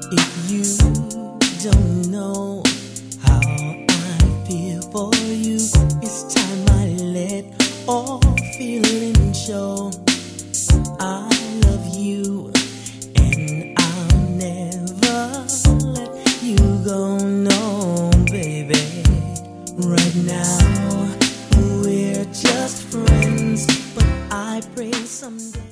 If you don't know how I feel for you, it's time I let all feeling show. I love you and I'll never let you go, no, baby. Right now we're just friends, but I pray someday